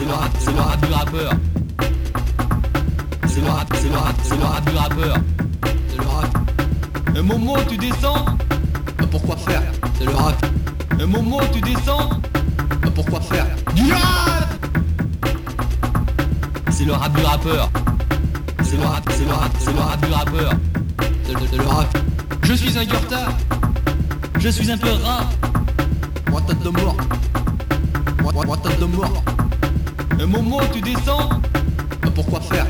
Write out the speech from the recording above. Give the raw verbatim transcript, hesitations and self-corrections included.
le rap, c'est le rap du rappeur. C'est le rap, c'est le rap, c'est le rap du rappeur. C'est le rap. Un moment où tu descends, bah pourquoi faire? C'est le rap. Un moment où tu descends, bah pourquoi faire? Du rap. C'est le rap du rappeur. C'est le rap, c'est le rap, c'est le rap du rappeur. C'est le, c'est le rap. Je suis un gurta. Je suis un peu rat. Moi tête de mort. Moi, moi, moi tête de mort. Un moment où tu descends, bah pourquoi faire?